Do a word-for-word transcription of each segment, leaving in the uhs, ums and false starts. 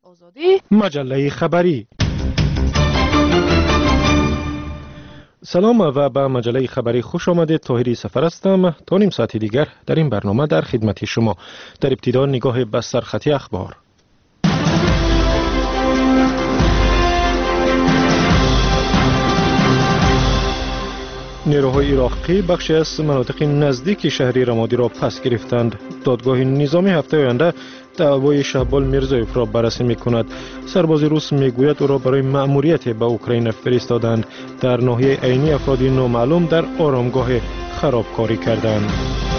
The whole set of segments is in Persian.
مجله خبری. سلام و به مجله خبری خوش آمدید. طاهری سفر هستم. تا نیم ساعت دیگر در این برنامه در خدمت شما. در ابتدا نگاه به سرخطی اخبار. نیروهای عراقی بخشی از مناطق نزدیک شهر رمادی را پس گرفتند. دادگاه نظامی هفته آینده دعوای شهبال میرزایف را بررسی می‌کند. سرباز روس میگوید او را برای مأموریت به اوکراین فرستادند. در ناحیه عینی افرادی نامعلوم در آرامگاه خرابکاری کردند.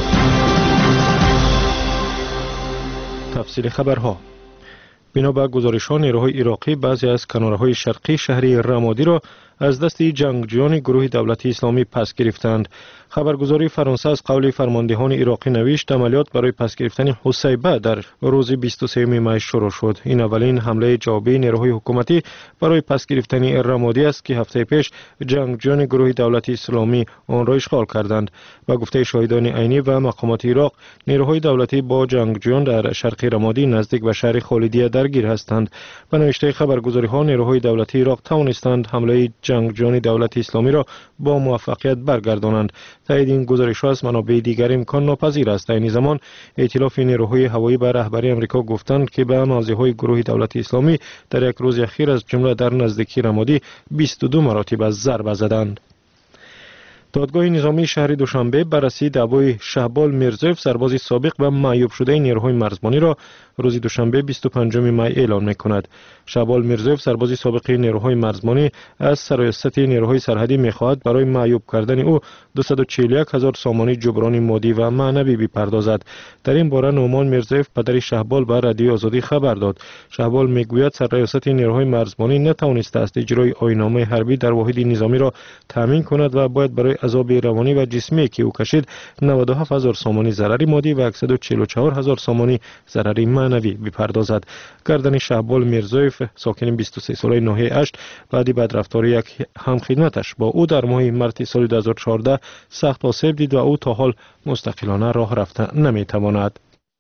تفصیل خبرها. بنا به گزارش‌ها نیروهای عراقی بعضی از کناره‌های شرقی شهر رمادی را از دست جنگجویان گروه دولت اسلامی پس گرفتند. خبرگزاری فرانسه از قول فرماندهان عراقی نوشت عملیات برای پس گرفتن حسیبه در روز بیست و سوم می شروع شد. این اولین حمله جوابی نیروهای حکومتی برای پس گرفتن رمادی است که هفته پیش جنگجویان گروه دولت اسلامی آن را اشغال کردند. با گفته شاهدان عینی و مقامات عراق، نیروهای دولتی با جنگجویان در شرق رمادی نزدیک به شهر خالدیه درگیر هستند. به نوشته خبرگزاری‌ها نیروهای دولتی عراق توانستند حمله جنگجویان دولت اسلامی را با موفقیت برگردانند. تایید این گزارش‌ها از منابع دیگر امکان ناپذیر است. در این زمان ائتلاف نیروهای هوایی به رهبری آمریکا گفتند که به مواضع‌های گروه دولت اسلامی در یک روز اخیر از جمله در نزدیکی رمادی بیست و دو مراتب از ضربه زدند. دادگاه نظامی شهر دوشنبه بررسی دعوای شهبال میرزایف سرباز سابق و معیوب شده نیروهای مرزبانی را روز دوشنبه بیست و پنجم می اعلام می‌کند. شهبال میرزایف سرباز سابق نیروهای مرزبانی از سرایست نیروهای سرحدی می‌خواهد برای معیوب کردن او دویست و چهل و یک هزار سامانی جبران مادی و معنوی بپردازد. در این باره نومان میرزایف پدر شهبال به رادیو آزادی خبر داد. شهبال میگوید سرایست نیروهای مرزبانی نتوانسته است اجرای آیین‌نامه حربی در واحد نظامی را تامین کند و باید برای عذاب روانی و جسمی که او کشید نود و هفت هزار سامانی ضرری مادی و صد و چهل و چهار هزار سامانی ضرری معنوی بپردازد. گردن شهبال میرزایف ساکن بیست و سه ساله ناحیه اشت بعد بدرفتاری یک همخدمتش با او در ماه مارس سال دو هزار و چهارده سخت آسیب دید و او تا حال مستقلانه راه رفته نمیتواند.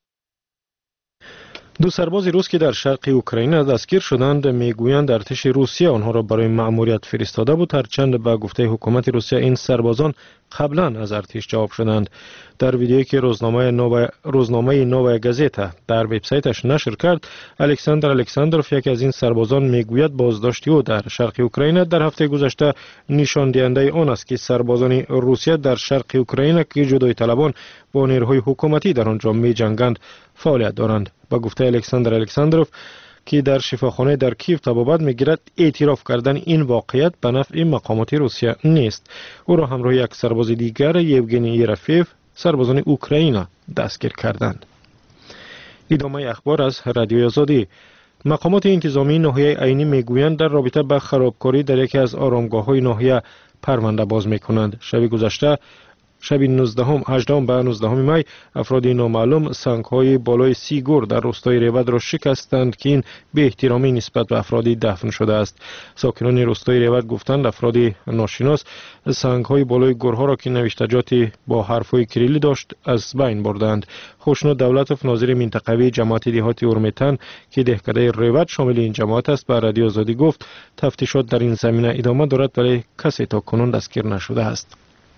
دو سرباز روس که در شرق اوکراین دستگیر شدند میگویند ارتش روسیه آنها را برای مأموریت فرستاده بود، هرچند به گفته حکومت روسیه این سربازان قبلا از ارتش جواب شدند. در ویدیویی که روزنامه نووا روزنامه نووا گازتا در وبسایتش نشر کرد، الکساندر الکساندروف یکی از این سربازان میگوید بازداشت او در شرق اوکراین در هفته گذشته نشان دهنده آن است که سربازان روسیه در شرق اوکراین که جدای طلبان با نیروهای حکومتی در آنجا می‌جنگند فعالیت دارند. با گفته الکساندر الکساندروف که در شفاخانه در کیف طبابت میگیرد، اعتراف کردن این واقعیت به نفع مقامات روسیه نیست. او را همراه یک سرباز دیگر یوگنی یرفیف سربازان اوکراین دستگیر کردند. ادامه اخبار از رادیو آزادی. مقامات انتظامی ناحیه عینی میگویند در رابطه با خرابکاری در یکی از آرامگاه‌های ناحیه پرونده باز میکنند. شب گذشته شب نوزدهم هجدهم به نوزدهم می افراد نامعلوم سنگ‌های بالای سی گور در روستای ریود را شکستند که این به احترامی نسبت به افرادی دفن شده است. ساکنان روستای ریود گفتند افراد ناشناس سنگ‌های بالای گورها را که نوشتجاتی با حرف‌های کریلی داشت از بین بردند. خوشنود دولتوف ناظر منطقوی جماعت دهاتی اورمیتن که دهکده ریود شامل این جماعت است به رادیو آزادی گفت تفتیشات در این زمینه ادامه دارد ولی کسی تا کنون دستگیر نشده است.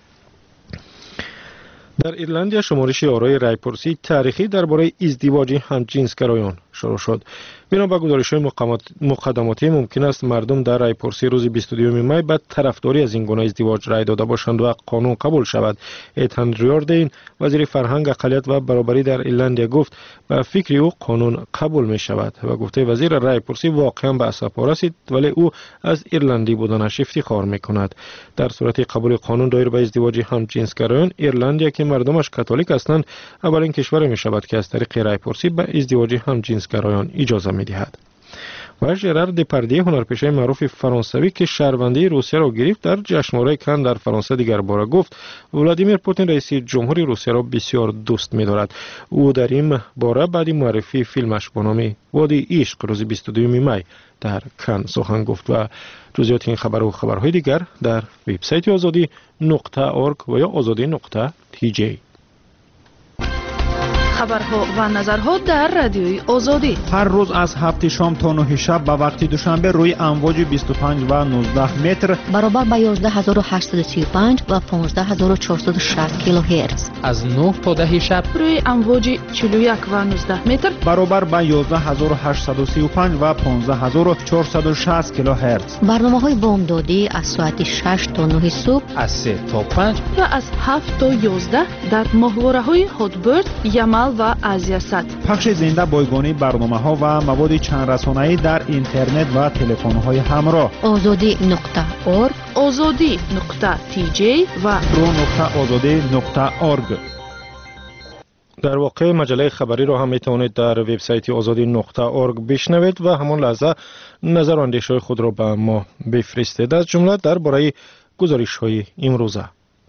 در ایرلندیا شمارش آرای رایپرسی تاریخی درباره ازدواج همجنسگرایان شروع شد. بنا به گزارش‌های مقدماتی ممکن است مردم در رایپرسی روز بیست و دو می بعد طرفداری از این گونه ازدواج رای داده باشند و قانون قبول شود. ایتن ریاردین وزیر فرهنگ، اقلیت و برابری در ایرلندیا گفت به فکر او قانون قبول می شود و گفته وزیر رایپرسی واقعا به اساپار است ولی او از ایرلندی بودنش افتخار می کند. در صورت قبول قانون دایر به ازدواج همجنسگرایان، ایرلندیا که مردمش کاتولیک هستند اولین کشور می شود که از طریق رایپرسی به ازدواج همجنسگرایان اجازه می دهد. و ژرار دپاردیه هنرپیشه معروف فرانسوی که شهروندی روسیه را گرفت در جشنواره کن در فرانسه دیگر باره گفت ولادیمیر پوتین رئیس جمهوری روسیه را بسیار دوست می‌دارد. او در این باره بعد معرفی فیلمش با نام وادی عشق روز بیست و دو می در کن سخن گفت. و جزئیات این خبر و خبرهای دیگر در وبسایت آزادی نقطه اورگ و یا آزادی نقطه تی جی. خبرها و نظرها در رادیوی آزادی. هر روز از هفت شام تا نه شب به وقت دوشنبه روی امواج بیست و پنج و نوزده متر برابر با یازده هزار و هشتصد و سی و پنج و پانزده هزار و چهارصد و شصت کیلوهرتز. از نه تا ده شب روی امواج چهل و یک و نوزده متر برابر با یازده هزار و هشتصد و سی و پنج و پانزده هزار و چهارصد و شصت کیلوهرتز. برنامه‌های بامدادی از ساعت شش تا نه صبح، از سه تا پنج و از هفت تا یازده در ماهواره‌های هاتبرد، یمل و آزیاسات. پخش زنده بایگانی برنامه‌ها و مواد چند رسانه‌ای در اینترنت و تلفن‌های همراه. آزادی نقطه اورگ، آزادی نقطه تی جی و رو نقطه آزادی نقطه اورگ. در واقع مجله خبری را هم میتوانید در وبسایت آزادی نقطه اورگ بشنوید و همان لحظه نظر و اندیشه‌های خود را به ما بفرستید، از جمله درباره گزارش‌های امروزه.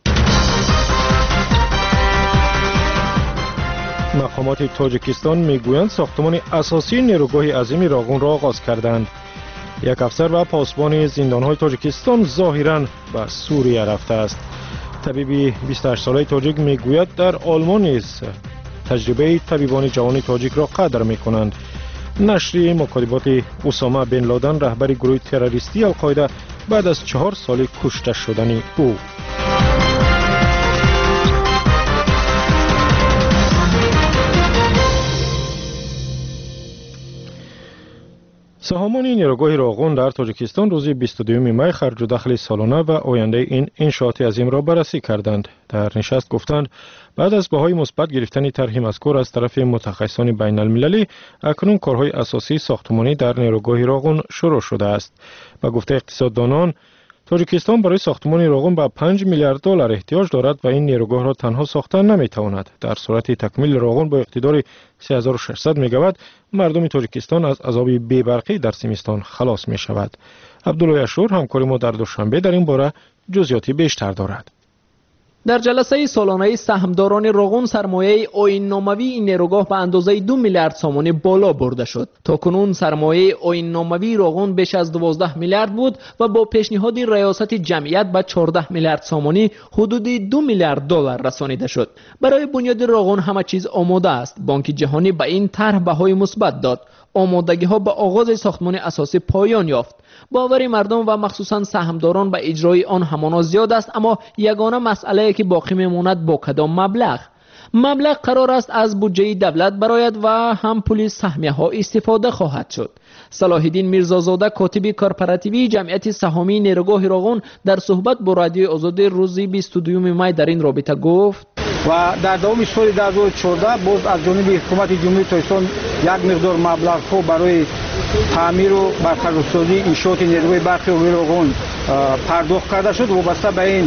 مقامات تاجیکستان میگویند ساختمان اساسی نیروگاه عظیم راغون را آغاز کردند. یک افسر و پاسبان زندان‌های تاجیکستان ظاهراً به سوریه رفته است. طبیبی بیست و هشت ساله تاجیک میگوید در آلمان نیز تجربه طبیبان جوان تاجیک را قدر میکنند. نشریه مکاتبات اسامه بن لادن رهبر گروه تروریستی القاعده بعد از چهار سال کشته شدن او. سهامان نیروگاه راغون در تاجیکستان روز بیست و دوم می خرج و دخل سالانه و آینده این انشاءات عظیم را بررسی کردند. در نشست گفتند بعد از بهای مثبت گرفتن طرح مذکور از طرف متخصصان بین المللی، اکنون کارهای اساسی ساختمانی در نیروگاه راغون شروع شده است. با گفته اقتصاددانان، تاجیکستان برای ساختمان راغون به پنج میلیارد دلار احتیاج دارد و این نیروگاه را تنها ساختن نمیتواند. در صورت تکمیل راغون با اقتدار سه هزار و ششصد مگاوات، مردم تاجیکستان از عذاب بی‌برقی در زمستان خلاص می شود. عبدالله اشور همکار ما در دوشنبه در این باره جزئیاتی بیشتر دارد. در جلسه سالانه سهامداران راغون سرمایه آیین ناموی این نیروگاه به اندازه دو میلیارد سامانی بالا برده شد. تاکنون سرمایه آیین ناموی راغون بیش از دوازده میلیارد بود و با پیشنهاد ریاست جمعیت به چهارده میلیارد سامانی حدود دو میلیارد دلار رسانیده شد. برای بنیاد راغون همه چیز آماده است. بانک جهانی به این طرح بهای مثبت داد. آمادگی ها به آغاز ساختمان اساسی پایان یافت. باور مردم و مخصوصا سهامداران به اجرای آن همانا زیاد است، اما یگانه مسئله که باقی میماند با کدام مبلغ مبلغ قرار است از بودجه دولت برآید و هم پول سهمیه ها استفاده خواهد شد. صلاح الدین میرزازاده کاتب کارپراتیوی جمعیت سهامی نیروگاه راغون در صحبت با رادیو آزادی روز بیست و دوم می در این رابطه گفت و در دوام سال دو هزار و چهارده باز از جانب حکومت جمهوری تاجیکستان یک مقدار مبلغ ها برای تعمیر و برقرارسازی انشاءات نیروگاه برقی راغون پرداخت کرده شد. وابسته به این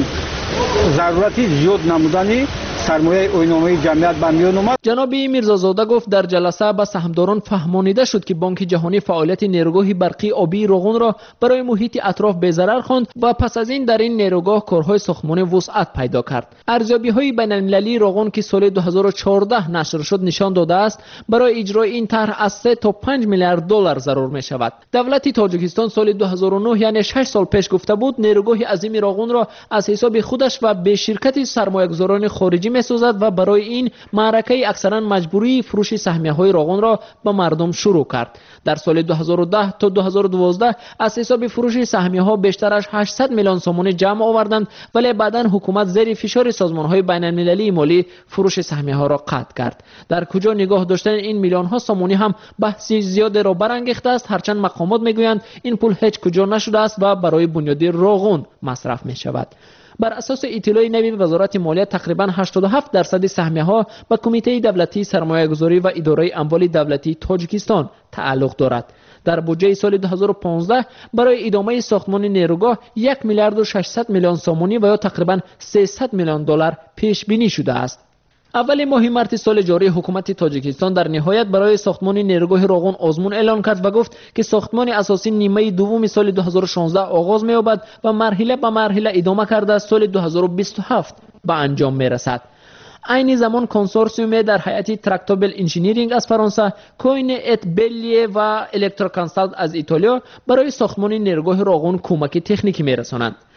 ضرورت زیاد نمودن سرمایه آیین‌نامه جمعیت به میان آمد. جناب میرزازاده گفت در جلسه به سهامداران فهمانیده شد که بانک جهانی فعالیت نیروگاه برقی آبی راغون را برای محیط اطراف بی‌ضرر خواند و پس از این در این نیروگاه کارهای ساختمانی وسعت پیدا کرد. ارزیابی‌های بین‌المللی راغون که سال دو هزار و چهارده نشر شد نشان داده است برای اجرای این طرح از سه تا پنج میلیارد دلار ضرور می شود. دولت تاجیکستان سال دو هزار و نه یعنی شش سال پیش گفته بود نیروگاه عظیم راغون را از حساب خودش و به شرکت سرمایه‌گذاران خارجی می‌سازد و برای این معرکه اکثرا مجبوری فروش سهمیه‌های راغون را به مردم شروع کرد. در سال دو هزار و ده تا دو هزار و دوازده از حساب فروش سهمیه‌ها بیشتر از هشتصد میلیون سومانی جمع آوردند، ولی بعداً حکومت زیر فشار سازمان‌های بین‌المللی مالی فروش سهمیه‌ها را قطع کرد. در کجا نگاه داشتن این میلیون‌ها سومانی هم بحثی زیاد را برانگیخته است، هرچند مقامات میگویند این پول هیچ کجا نشده است و برای بنیاد راغون مصرف می‌شود. بر اساس اطلاع نوی وزارت مالیه تقریباً هشتاد و هفت درصد سهمیه ها به کمیته دولتی سرمایه‌گذاری و اداره اموال دولتی تاجیکستان تعلق دارد. در بودجه سال دو هزار و پانزده برای ادامه ساختمان نیروگاه یک میلیارد و ششصد میلیون سومانی و یا تقریباً سیصد میلیون دلار پیش بینی شده است. اول ماه مارس سال جاری حکومت تاجیکستان در نهایت برای ساختمان نیروگاه راغون آزمون اعلان کرد و گفت که ساختمان اساسی نیمه دوم سال دو هزار و شانزده آغاز می‌یابد و مرحله به مرحله ادامه کرده سال دو هزار و بیست و هفت به انجام می‌رسد. این زمان کنسورسیوم در هیئت ترکتابل انجینیرینگ از فرانسه، کوین ات بلیه و الکتروکانسالت از ایتالیا برای ساختمان نیروگاه راغون کمک تکنیکی می‌رسانند.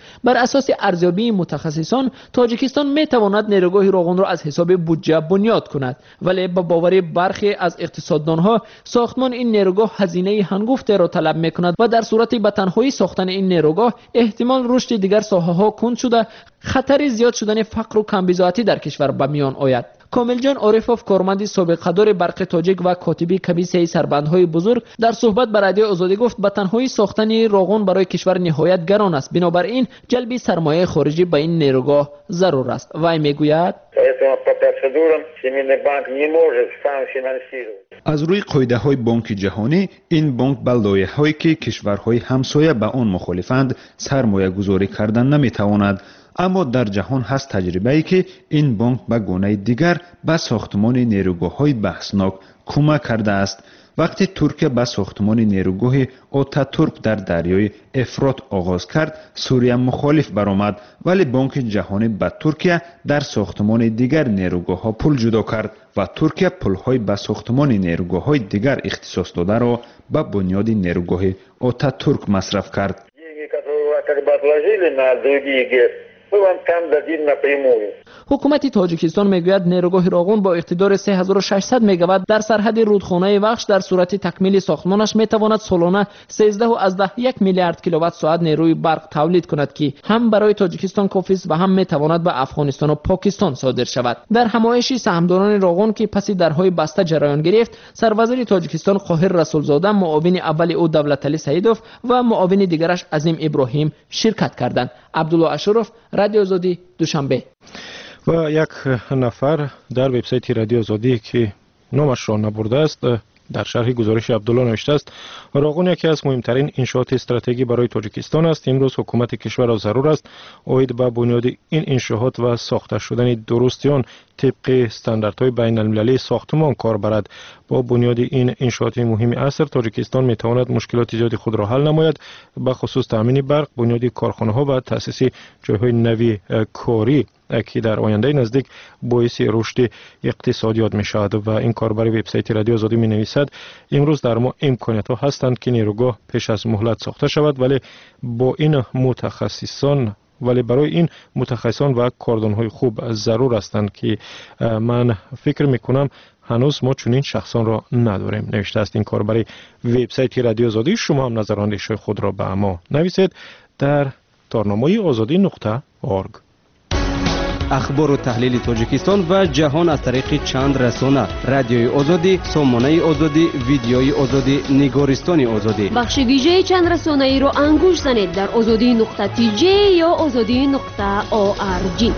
بر اساس ارزیابی متخصصان تاجیکستان می تواند نیروگاه روغن را از حساب بودجه بنیاد کند، ولی با باور برخی از اقتصاددانها ساختمان این نیروگاه هزینه هنگفتی را طلب می کند و در صورت به تنهایی ساختن این نیروگاه احتمال رشد دیگر ساحه ها کند شده خطر زیاد شدن فقر و کمبزاعتی در کشور به میان آید. کاملجان عارفوف، کارمند سابق قدر برق تاجیک و کاتبی کمیسیای سربندهای بزرگ، در صحبت با رادیو آزادی گفت به تنهایی ساختن روغن برای کشور نهایت گران است، بنابراین جلب سرمایه خارجی به این نیروگاه ضرور است. وی میگوید از روی قاعده های بانک جهانی این بانک به لایحه هایی که کشورهای همسایه به آن مخالفند سرمایه گذاری کردن نمیتواند، اما در جهان هست تجربه ای که این بانک به گونه دیگر به ساختمان نیروگاه های بحثناک کمک کرده است. وقتی ترکیه به ساختمان نیروگاه آتاتورک در دریای افرات آغاز کرد، سوریه مخالف برآمد، ولی بانک جهانی به ترکیه در ساختمان دیگر نیروگاه ها پول جدا کرد و ترکیه پول های به ساختمان نیروگاه های دیگر اختصاص داده را به بنیاد نیروگاه آتاتورک مصرف کرد. حکومت تاجیکستان میگوید نیروگاه روغن با اقتدار سه هزار و ششصد مگاوات در سرحد رودخانه وخش در صورت تکمیل ساختمانش میتواند سالانه سیزده و از ده یک میلیارد کیلووات ساعت نیروی برق تولید کند که هم برای تاجیکستان کافی است و هم میتواند به افغانستان و پاکستان صادر شود. در همایشی سهامداران روغن که پس درهای بسته جریان گرفت، سروزیر تاجیکستان قاهر رسولزاده، معاون اول او دولتعلی سعیدوف و معاون دیگرش عظیم ابراهیم شرکت کردند. عبدالله اشرف، رادیو آزادی، دوشنبه. و یک نفر در وبسایت رادیو آزادی که نامش را نبرده است در شرح گزارش عبدالله نوشته است: روغن یکی از مهمترین انشاءات استراتژی برای تاجیکستان است. امروز حکومت کشور را ضرور است عاید به بنیاد این انشاءات و ساخته شدن درستی آن طبق استانداردهای بین المللی ساختمان کار برد. با بنیاد این انشاءات مهم عصر تاجیکستان می تواند مشکلات زیادی خود را حل نماید، به خصوص تامین برق، بنیاد کارخانه ها و تاسیس جایهای نوی کاری که در آینده نزدیک باعث رشد اقتصادیات می شود. و این کاربر وبسایت رادیو آزادی می نویسد: امروز در ما امکانات ها هستند که نیروگاه پیش از مهلت ساخته شود، ولی با این متخصصان ولی برای این متخصصان و کاردانهای خوب ضرور هستند که من فکر می کنم هنوز ما چنین شخصان را نداریم. نوشته است این کاربر وبسایت رادیو آزادی. شما هم نظران خود را به ما نویسید در تارنامه آزادی نقطه اورگ. اخبار و تحلیل تاجیکستان و جهان از طریق چند رسانه: رادیوی آزادی، سامانه آزادی، ویدیوی آزادی، نگارستان آزادی. بخش ویژه چند رسانه ای را انگوش زنید در آزادی نقطه تی جی یا آزادی نقطه او آر جی.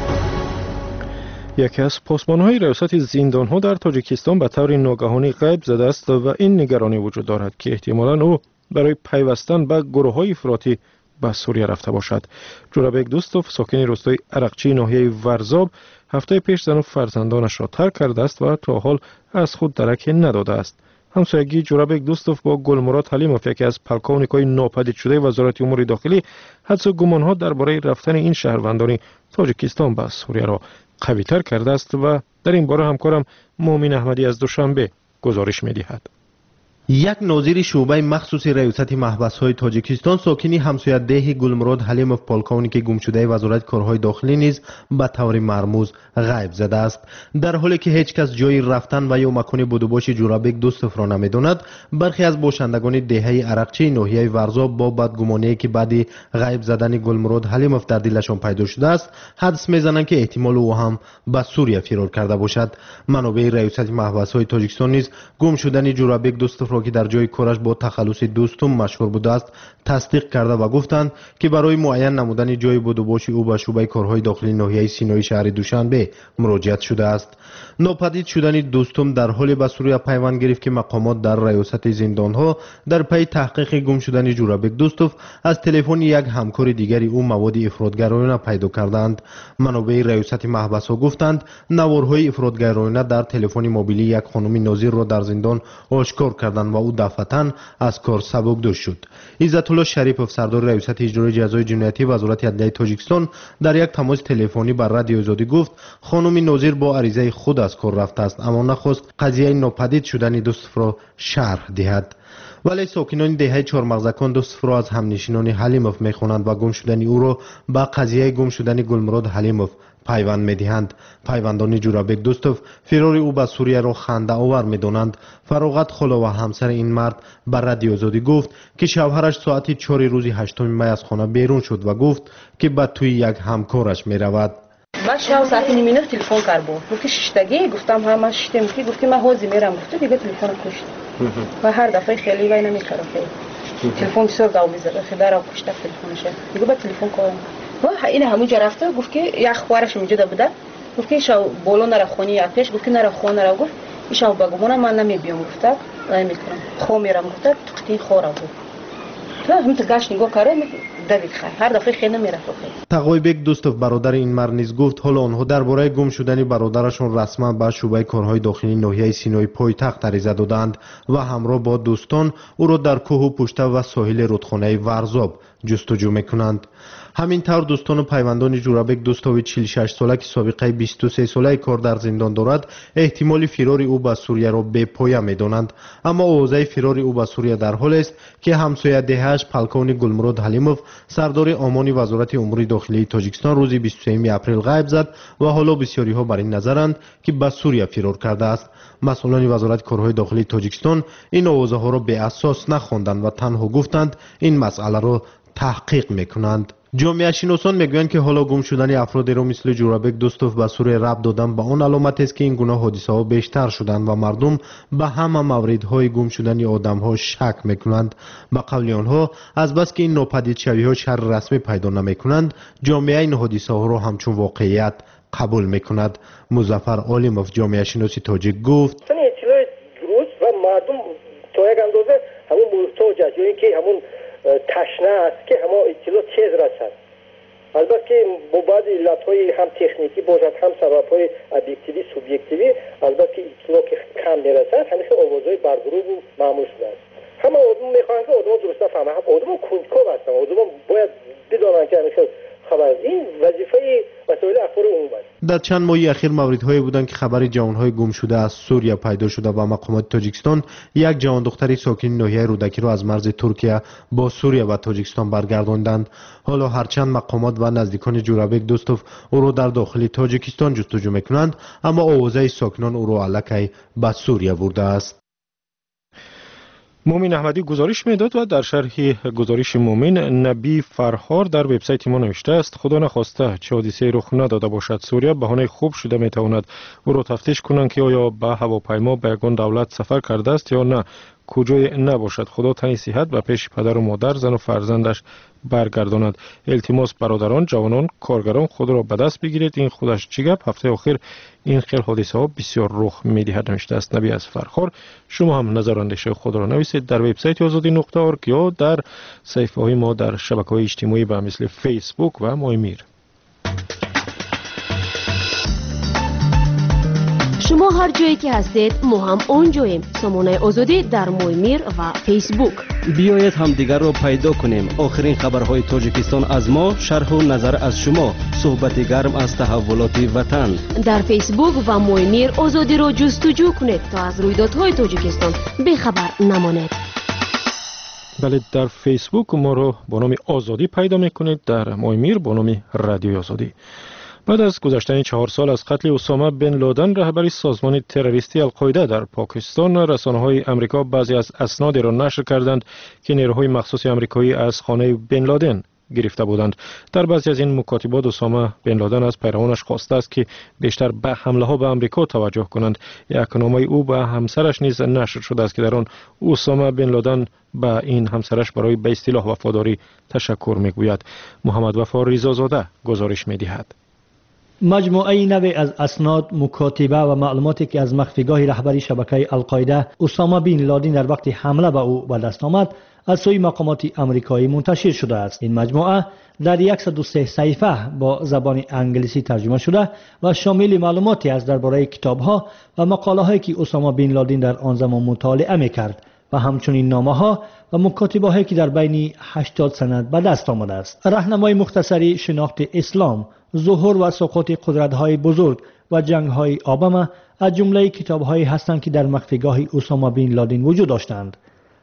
یکی از پاسبان‌های ریاست زندان‌ها در تاجیکستان به طور ناگهانی غیب زده است و این نگرانی وجود دارد که احتمالاً او برای پیوستن به گروه‌های افراطی به سوریه رفته باشد. جورابک دوستوف، ساکن روستای عرقچی ناحیه ورزاب، هفته پیش زن و فرزندانش را ترک کرده است و تا حال از خود درک نداده است. همسایگی جورابک دوستوف با گلمراد حلیموف، یکی از پلکاونیک‌های ناپدید شده وزارت امور داخلی، حدس و گمان‌ها درباره رفتن این شهروندان تاجیکستان به سوریه را قوی‌تر کرده است و در این باره همکارم مومن احمدی از دوشنبه گزارش می‌دهد. یک ناظر شعبه مخصوص ریاست محبس‌های تاجیکستان، ساکنی همسایه‌دهی گلمراد حلیموف پالکاونیک گم شده وزارت کارهای داخلی نیز به طور مرموز غیب زده است. در حالی که هیچ کس جای رفتن و یا مکان بودوباش جورابک دوستوف را نمی‌داند، برخی از باشندگان دهه عرقچی ناحیه ورزاب با بدگمانی که بعد غیب زدن گلمراد حلیموف در دلشان پیدا شده است، حدس می‌زنند که احتمال او هم به سوریه فرار کرده باشد. منابع ریاست محبس‌های تاجیکستان نیز گم شدن جورابک دوستوف را که در جای کارش با تخلص دوستم مشهور بوده است تصدیق کرده و گفتند که برای معین نمودن جای بودوباش او به شعبه کارهای داخلی ناحیه سینایی شهر دوشنبه مراجعه شده است. ناپدید شدن دوستم در حالی به سوریه پیوند گرفت که مقامات در ریاست زندانها در پی تحقیق گم شدن جورابک دوستوف از تلفن یک همکار دیگری او مواد افراطگرایانه پیدا کردند. منابع ریاست محبس‌ها گفتند نوارهای افراطگرایانه در تلفن موبیلی یک خانم ناظر را در زندان آشکار کردند و او دفعتاً از کار سبکدوش شد. عزت الله شریفوف، سردار ریاست اجرای جزای جنایتی وزارت عدلیه تاجیکستان، در یک تماس تلفنی بر رادیو آزادی گفت خانم ناظر با عریضه خود از کار رفته است، اما نخواست قضیه ناپدید شدن دوستوف را شرح دهد. ولی ساکنان دهه چهارمغزکان دو سفر از همنشینان حلیموف میخوانند و گم شدن او را با قضیه گم شدن گلمراد حلیموف پیوند میدهند. پیوندان جورابک دوستوف فرار او به سوریه را خنده آور میدانند. فراغت خلا و همسر این مرد بر رادیو آزادی گفت که شوهرش ساعت چهار روز هشتم می از خانه بیرون شد و گفت که به توی یک همکارش می رود. بعد شب ساعت نیم نه تلفن کرد بود. گفت ششتگی گفتم ها من ششتم کی گفت من حاضر میرم گفت دیگه تلفن کشت. و هر دفعه خیلی وای نمیکرد. تلفن سر داو میزد. خدای را کشت تلفنش. دیگه با تلفن کردم. و این همونجا رفته گفت که یک خوارش اونجا بوده. گفت که شو بالا نره خونی آتش گفت که نره خونه نره گفت ایشان بگمونم من نمیبیام گفت نمیکنم. خو میرم گفت تقطی خورا بود. تو هم تو گاش نگاه کاره دوید خیر هر دفعه خیلی نمیرفت. تقایبک دوستوف برادر این مرد نیز گفت حالا آنها درباره گم شدن برادرشان رسما به شعبه کارهای داخلی ناحیه سینای پایتخت عریضه دادند و همراه با دوستان او را در کوه و پشته و ساحل رودخانه ورزاب جستجو میکنند. همین طور دوستان و پیوندان جورابک دوستاوی چهل و شش ساله که سابقه بیست و سه ساله کار در زندان دارد احتمال فرار او به سوریه را به پایه میدانند. اما اوضاع فرار او به سوریه در حال است که همسایه دهه‌اش پلکان گلمراد حلیموف سردار امان وزارت امور داخلی تاجیکستان روز بیست و سوم اپریل غیب زد و حالا بسیاری ها بر این نظرند که به سوریه فرار کرده است. مسئولان وزارت کارهای داخلی تاجیکستان این اوضاع ها را به اساس نخواندند و تنها گفتند این مسئله را تحقیق میکنند. جامعه شناسان میگویند که حالا گم شدن افرادی را مثل جورابک دوستوف به سوریه ربط دادن به آن علامت است که این گونه حادثه ها بیشتر شدند و مردم به همه موردهای گم شدن آدم ها شک میکنند. به قول آنها از بس که این ناپدید شوی ها شرح رسمی پیدا نمیکنند جامعه این حادثه ها را همچون واقعیت قبول میکند. مظفر عالموف جامعه شناسی تاجیک گفت اطلاع درست و مردم تا یک اندازه همون محتاج است یا اینکه همون تشنه است که همه اطلاع تیز رسد. البته که با بعض علتهای هم تکنیکی باشد هم سببهای ابجکتیوی سوبژکتیوی البته که اطلاع که کم میرسد همیشه آوازهای برگروه و معمول شده است. همه آدم میخواهند که آدم درست نفهمه. آدم کنجکاو هستند. آدم باید بدانند که همیشه خبر این وظیفه مسائل اخبار عمومی است. در چند ماه اخیر موردهایی بودند که خبر جوانهای گم شده از سوریه پیدا شده و مقامات تاجیکستان یک جوان دختری ساکن ناحیه رودکی را از مرز ترکیه با سوریه و تاجیکستان برگرداندند. حالا هرچند مقامات و نزدیکان جورابک دوستوف او را در داخل تاجیکستان جستجو میکنند اما اوضاع ساکنان او را الکی به سوریه برده است. مومن احمدی گزارش میداد و در شرح گزارش مومن نبی فرهار در وبسایت ما نوشته است خدا نخواسته چه حادثه‌ای رخ نداده باشد سوریه بهانه خوب شده میتواند او را تفتیش کنند که آیا به هواپیما به یگان دولت سفر کرده است یا نه کجای نباشد خدا تنی صحت و پیش پدر و مادر زن و فرزندش برگرداند. التماس برادران جوانان کارگران خود را به دست بگیرید این خودش چی گپ هفته آخر این خیل حادثه ها بسیار رخ میدهد نوشته است نبی از فرخار. شما هم نظر اندیشه خود را نویسید در وبسایت آزادی نقطه اورگ یا در صفحه های ما در شبکه‌های اجتماعی به مثل فیسبوک و مایمیر. شما هر جایی که هستید ما هم اونجاییم. سامانه آزادی در مایمیر و فیسبوک. بیایید هم دیگر را پیدا کنیم. آخرین خبرهای تاجیکستان از ما، شرح و نظر از شما، صحبت گرم از تحولات وطن. در فیسبوک و مایمیر آزادی را جستجو کنید تا از رویدادهای تاجیکستان بیخبر نمانید. بله در فیسبوک ما را با نام آزادی پیدا میکنید، در مایمیر با نام رادیو آزادی. بعد از گذشتن چهار سال از قتل اسامه بن لادن رهبر سازمان تروریستی القاعده در پاکستان رسانه‌های آمریکا بعضی از اسنادی را نشر کردند که نیروهای مخصوص آمریکایی از خانه بن لادن گرفته بودند. در بعضی از این مکاتبات اسامه بن لادن از پیروانش خواسته است که بیشتر به حمله ها به آمریکا توجه کنند. یک نامه او به همسرش نیز نشر شده است که در آن اسامه بن لادن به این همسرش برای به اصطلاح وفاداری تشکر میگوید. محمد وفا ریزازاده گزارش میدهد. مجموعه نوی از اسناد، مکاتبه و معلوماتی که از مخفیگاه رهبری شبکه القاعده اسامه بن لادن در وقت حمله به او به دست آمد از سوی مقامات آمریکایی منتشر شده است. این مجموعه در صد و سه صفحه با زبان انگلیسی ترجمه شده و شامل معلوماتی است درباره کتاب‌ها و مقاله‌هایی که اسامه بن لادن در آن زمان مطالعه می‌کرد و همچنین نامه‌ها و مکاتبه‌هایی که در بین هشتاد سند به دست آمده است. راهنمای مختصری شناخت اسلام، ظهور و سقوط قدرت‌های بزرگ و جنگ‌های اوباما از جمله کتاب‌هایی هستند که در مخفیگاه اسامه بن لادن وجود داشتند.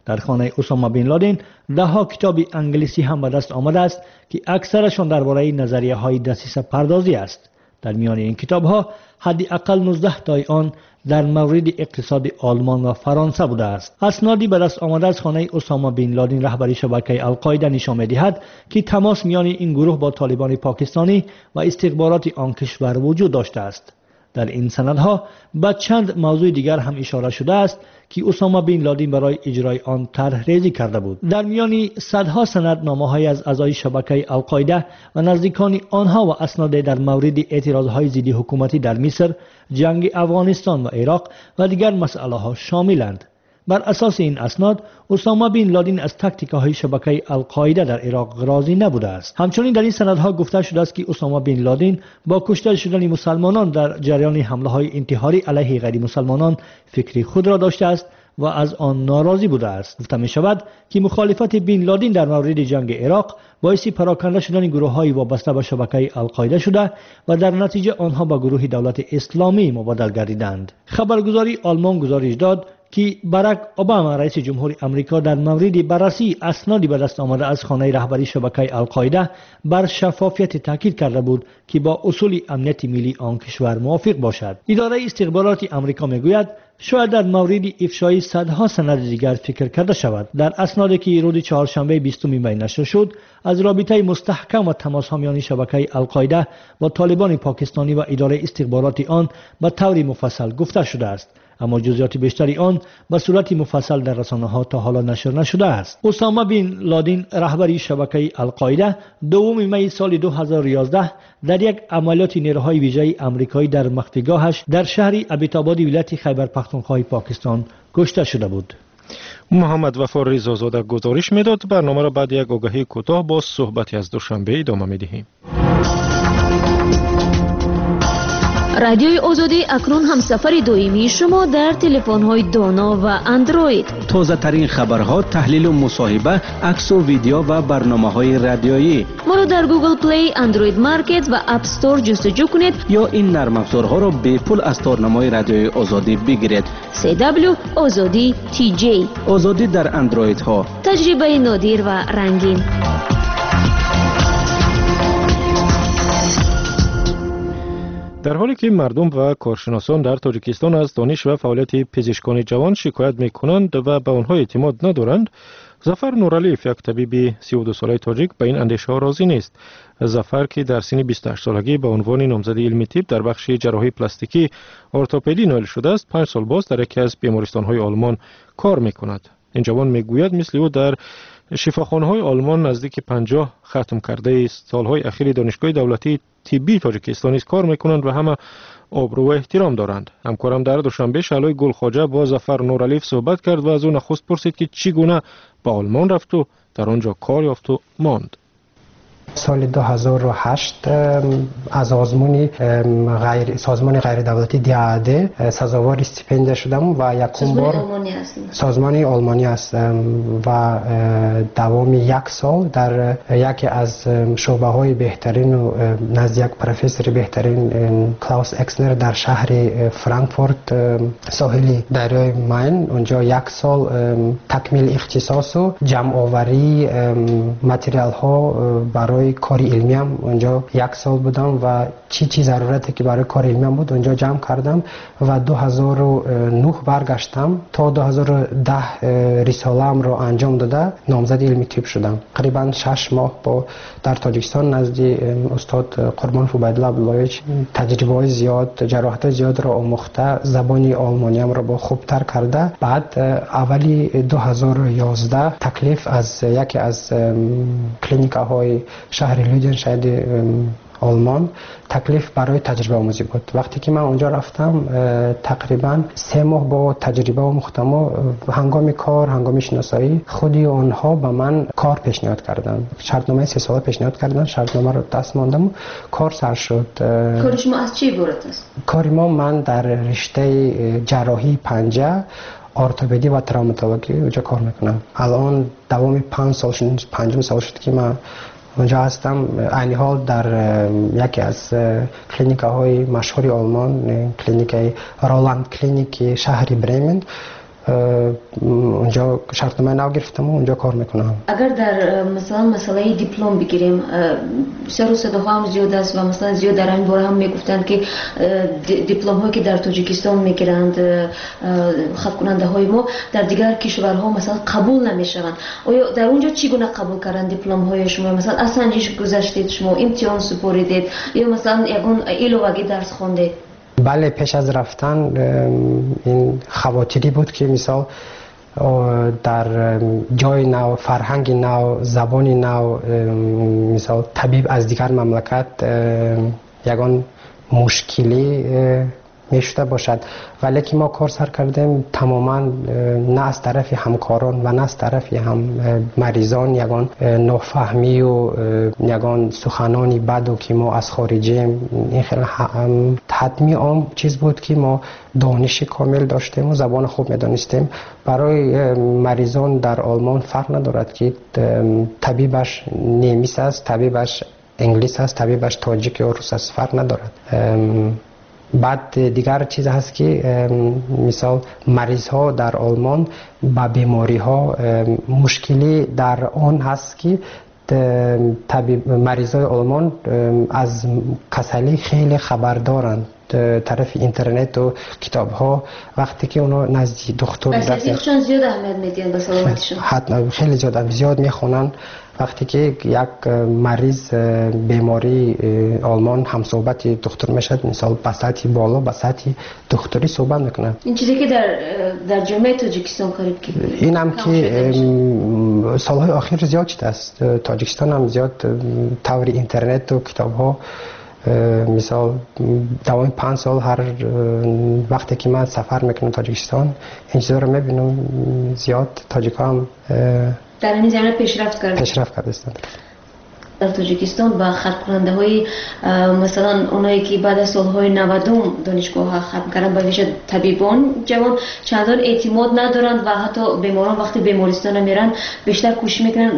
در خانه اسامه بن لادن ده ها کتاب انگلیسی هم به دست آمده است که اکثرشان درباره نظریه های دسیسه پردازی است. در میان این کتاب ها حداقل نوزده تای آن در مورد اقتصاد آلمان و فرانسه بوده است. اسنادی به دست آمده از خانه اسامه بن لادن رهبری شبکه القاعده نشان می‌دهد که تماس میان این گروه با طالبان پاکستانی و استخبارات آن کشور وجود داشته است. در این سندها به چند موضوع دیگر هم اشاره شده است که اسامه بن لادن برای اجرای آن طرح ریزی کرده بود. در میان صدها سند نامه‌های از اعضای شبکه القاعده و نزدیکان آنها و اسناد در مورد اعتراضهای ضد حکومتی در مصر، جنگ افغانستان و عراق و دیگر مسائل‌ها شاملند. بر اساس این اسناد اسامه بن لادن از تاکتیک‌های شبکه القاعده در عراق راضی نبوده است. همچنین در این سندها گفته شده است که اسامه بن لادن با کشته شدن مسلمانان در جریان حمله‌های انتحاری علیه غیر مسلمانان فکری خود را داشته است و از آن ناراضی بوده است. گفته می شود که مخالفت بن لادن در مورد جنگ عراق باعث پراکنده شدن گروه‌های وابسته به شبکه القاعده شده و در نتیجه آنها به گروه دولت اسلامی مبادله گردیدند. خبرگزاری آلمان گزارش داد که باراک اوباما رئیس جمهور امریکا در مورد بررسی اسنادی به دست آمده از خانه رهبری شبکه القاعده بر شفافیت تاکید کرده بود که با اصول امنیت ملی آن کشور موافق باشد. اداره استخبارات امریکا میگوید شاید در مورد افشای صدها سند دیگر فکر کرده شود. در اسنادی که روز چهارشنبه بیستم می نشر شد از رابطه مستحکم و تماس‌ها میان شبکه القاعده با طالبان پاکستانی و اداره استخبارات آن به طور مفصل گفته شده است، اما جزئیات بیشتری آن به صورت مفصل در رسانه‌ها تا حالا نشر نشده است. اسامه بن لادن رهبری شبکه القاعده دوم می سال دو هزار و یازده در یک عملیات نیروهای ویژه آمریکایی در مخفیگاهش در شهر ابیتاباد ولایت خیبر پختونخوا پاکستان کشته شده بود. محمد وفا رضازاده گزارش میداد. برنامه را بعد یک آگهی کوتاه با صحبتی از دوشنبه ادامه میدهیم. رادیوی آزادی اکنون هم سفر دائمی شما در تلفن‌های دانا و اندروید. تازه ترین خبرها، تحلیل و مصاحبه، عکس و ویدیو و برنامه‌های رادیویی. ما را در گوگل پلی، اندروید مارکت و اپ استور جستجو کنید یا این نرم افزارها را به پول از تارنمای رادیوی آزادی بگیرید. سی دبلیو آزادی تی جی. آزادی در اندروید ها. تجربه نادر و رنگین. در حالی که مردم و کارشناسان در تاجیکستان از دانش و فعالیت پزشکان جوان شکایت می‌کنند و به آنها اعتماد ندارند، ظفر نورعلیف، یک طبیب سی و دو ساله تاجیک، به این اندیشه ها راضی نیست. ظفر که در سن بیست و هشت سالگی به عنوان نامزد علمی طب در بخش جراحی پلاستیکی ارتوپدی نائل شده است، پنج سال باز در یکی از بیمارستان‌های آلمان کار می‌کند. این جوان می‌گوید مثل او در شفاخانه‌های آلمان نزدیک پنجاه ختم کرده سالهای اخیر دانشگاه دولتی طبی تاجیکستان است کار میکنند و همه آبرو و احترام دارند. همکارم در دوشنبه شعلای گلخواجه با ظفر نورعلیف صحبت کرد و از او نخست پرسید که چگونه به آلمان رفت و در آنجا کار یافت و ماند. سال دو هزار و هشت از آزمون غیر سازمان غیر دولتی دیاده سزاوار استیپندیا شدم و یکم بار سازمان آلمانی هستم و دوام یک سال در یکی از شعبه های بهترین و نزد یک پروفسور بهترین کلاوس اکسنر در شهر فرانکفورت ساحلی دریای ماین، اونجا یک سال تکمیل اختصاص و جمع آوری متریال ها برای کاری علمی هم اونجا یک سال بودم و چی چی ضرورتی که برای کار علمی هم بود اونجا جمع کردم و دو هزار و نه برگشتم تا دو هزار و ده رساله‌ام رو انجام داده نامزد علمی طب شدم. تقریبا شش ماه با در تاجیکستان نزد استاد قربان فوبایدالله عبداللهیچ تجربه زیاد، جراحت زیاد را آموخته، زبان آلمانی هم را با خوبتر کرده. بعد اولی دو هزار و یازده تکلیف از یکی از کلینیک‌های شهر لودن شاید آلمان تکلیف برای تجربه آموزی بود. وقتی که من اونجا رفتم تقریبا سه ماه با تجربه آموختم و هنگام کار، هنگام شناسایی خودی آنها به من کار پیشنهاد کردن. شرطنامه سه ساله پیشنهاد کردن، شرطنامه رو دست ماندم و کار سر شد. کار شما از چی عبارت است؟ کار ما من در رشته جراحی پنجه، ارتوپدی و تروماتولوژی اونجا کار میکنم. الان دوام پنج سال شد، پنجم سال شد که من اونجا هستم. عین حال در یکی از کلینیک‌های مشهور آلمان، کلینیک رولاند کلینیک شهر برمن اونجا شرطنامه نو گرفتم و اونجا کار میکنم. اگر در مثلا مسئله دیپلم بگیریم سر و صداها هم زیاد است و مثلا زیاد در این باره هم میگفتند که دیپلم هایی که در تاجیکستان میگیرند خط کننده های ما در دیگر کشورها مثلا قبول نمیشوند. آیا در اونجا چگونه قبول کردن دیپلم های شما؟ مثلا از سنجش گذشتید شما، امتحان سپردید یا مثلا یگان ایلوگی درس خواندید؟ بله، پیش از رفتن این خواطری بود که مثال در جای نو، فرهنگ نو، زبان نو، مثال طبیب از دیگر مملکت یگان مشکلی میشده باشد، ولی که ما کار سر کردیم تماما نه از طرف همکاران و نه از طرف هم مریضان یگان نافهمی و یگان سخنانی بد و که ما از خارجیم، این خیلی حتمی عام چیز بود که ما دانش کامل داشتیم و زبان خوب میدانستیم. برای مریضان در آلمان فرق ندارد که طبیبش نیمیس است، طبیبش انگلیس است، طبیبش تاجیک یا روس است، فرق ندارد. بعد دیگر چیز هست که مثال مریض ها در آلمان با بیماری ها مشکلی در آن هست که طبیب مریض های آلمان از کسلی خیلی خبر دارند طرف اینترنت و کتاب ها، وقتی که اونا نزدیک دکتر رفتن زیاد اهمیت میدن به سلامتیشون، حتما خیلی زیاد زیاد میخونن. وقتی که یک مریض بیماری آلمان هم صحبت دکتر میشد، مثال به سطح بالا به سطح دکتری صحبت میکنن. این چیزی که در در جامعه تاجیکستان قریب که این هم که سالهای اخیر زیاد شده است. تاجیکستان هم زیاد طور اینترنت و کتاب ها، مثال دوام پنج سال هر وقتی که من سفر میکنم تاجیکستان این چیزا رو میبینم، زیاد تاجیکا هم در این زمینه پیشرفت کرده پیشرفت کرده استند. در تاجیکستان با خط کننده های مثلا اونایی که بعد از سالهای نود دانشگاه ها ختم کردن، به ویژه طبیبان جوان چندان اعتماد ندارند و حتی بیماران وقتی بیمارستان میرن بیشتر کوشش میکنن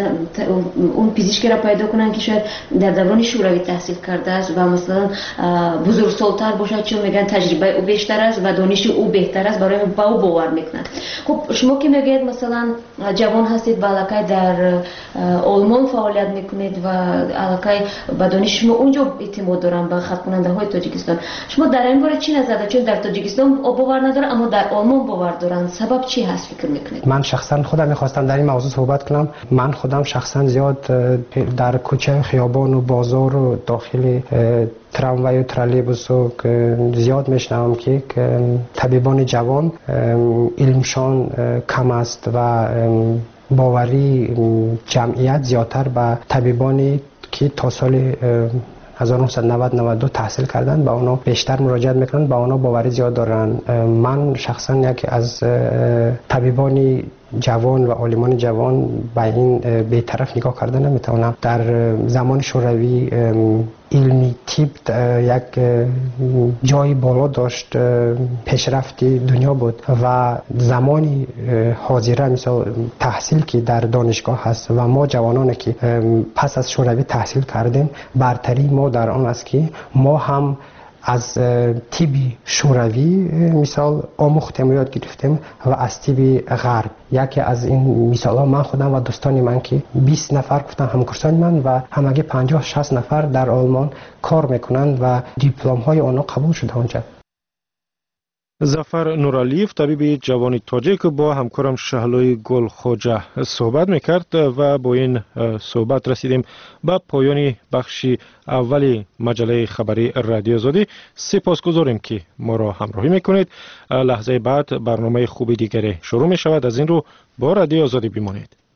اون پزشکی را پیدا کنن که شاید در دوران شوروی تحصیل کرده است و مثلا بزرگسال‌تر باشد، چون میگن تجربه او بیشتر است و دانش او بهتر است، برای با او باور میکنن. خب شما که میگید مثلا جوان هستید و علاقه در آلمان فعالیت میکنید و علاقه به دانش شما اونجا اعتماد دارن به خط کننده های تاجیکستان، شما در این باره چی نظر دارید؟ چون در تاجیکستان باور ندارن اما در آلمان باور دارن، سبب چی هست فکر میکنید؟ من شخصا خودم میخواستم در این موضوع صحبت کنم. من خودم شخصا زیاد در کوچه خیابان و بازار و داخل تراموای و ترالیبوس و زیاد میشنوم که طبیبان جوان علمشان کم است و باوری جمعیت زیادتر به طبیبانی که تا سال هزار و نهصد و نود و دو تحصیل کردن با اونا بیشتر مراجعت میکنن، با اونا باوری زیاد دارن. من شخصا یکی از طبیبان جوان و عالمان جوان به این بی‌طرف نگاه کردن نمیتونم. در زمان شوروی علمی تیپ یک جای بالا داشت، پیشرفت دنیا بود و زمانی حاضره مثال تحصیل که در دانشگاه هست و ما جوانانی که پس از شوروی تحصیل کردیم، برتری ما در آن است که ما هم از تیبی شوروی مثال آموختیم و یاد گرفتیم و از تیبی غرب. یکی از این مثال ها من خودم و دوستان من که بیست نفر گفتن همکاران من و همگی پنجاه شصت نفر در آلمان کار میکنند و دیپلم های آنها قبول شده اونجا. ظفر نورالیف طبیب جوان تاجیک با همکارم شهلوی گل خوجه صحبت میکرد و با این صحبت رسیدیم به پایان بخش اولی مجله خبری رادیو آزادی. سپاسگزاریم که ما را همراهی میکنید. لحظه بعد برنامه خوبی دیگری شروع می شود. از این رو با رادیو آزادی بمانید.